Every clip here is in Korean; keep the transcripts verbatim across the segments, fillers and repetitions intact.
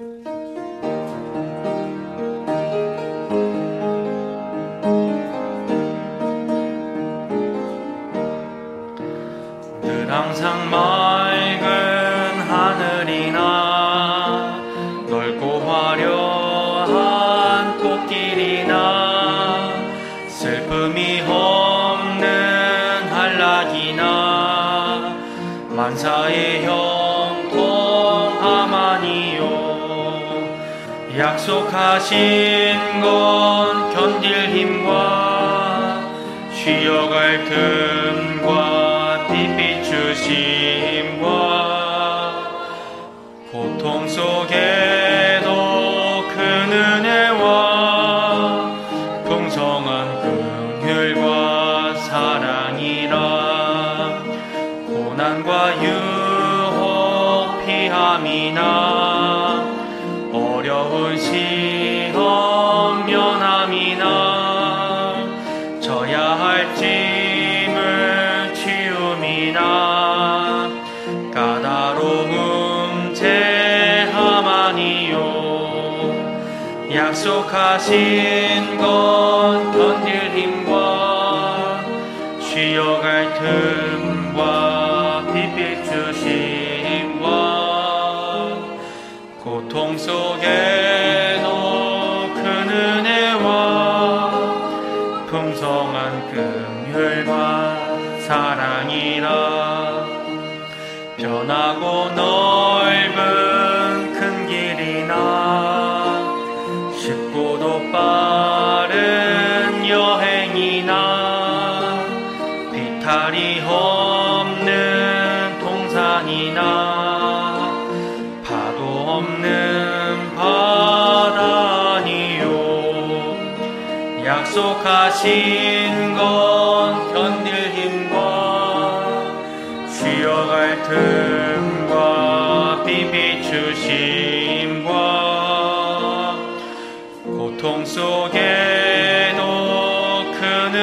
늘 항상 맑은 하늘이나 넓고 화려한 꽃길이나 슬픔이 없는 한락이나 만사의 형통함아니요 약속하신 건 견딜 힘과 쉬어갈 틈과 빛 주심과 고통 속에도 큰 은혜와 풍성한 긍휼과 사랑이라 고난과 유혹 피함이나 어려운 시험 면함이나 져야 할 짐을 치움이나 까다로움 제함아니요 약속하신 건 견딜 힘과 쉬어갈 틈과 빛빛 주심과 고통 속에도 큰 은혜와 풍성한 긍휼과 사랑이라 변하고 넓은 큰 길이나 쉽고도 빠른 여행이나 비탈이 없는 동산이나 파도 없는 바다니요 약속하신 건 견딜 힘과 쉬어갈 틈과 빛 주심과 고통 속에도 큰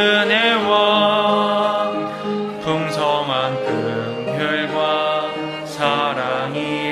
은혜와 풍성한 긍휼과 사랑이